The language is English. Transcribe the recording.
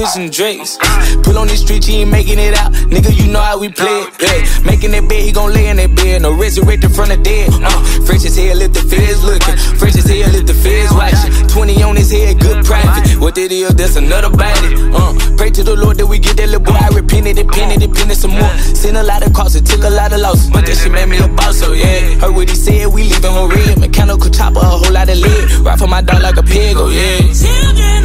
some drinks. Pull on the street, you ain't making it out. Nigga, you know how we play it. Yeah. Making that bed, he gon' lay in that bed. No resurrected from the dead. Fresh as hell if the feds looking. Fresh as hell if the feds watching. 20 on his head, good profit. What that is, that's another body. Pray to the Lord that we get that little boy. I repented some more. Seen a lot of costs, it took a lot of losses. But that shit made me a boss, so yeah. Heard what he said, we leaving her red. Mechanical chopper, a whole lot of lead. Ride for my dog like a pig, oh yeah.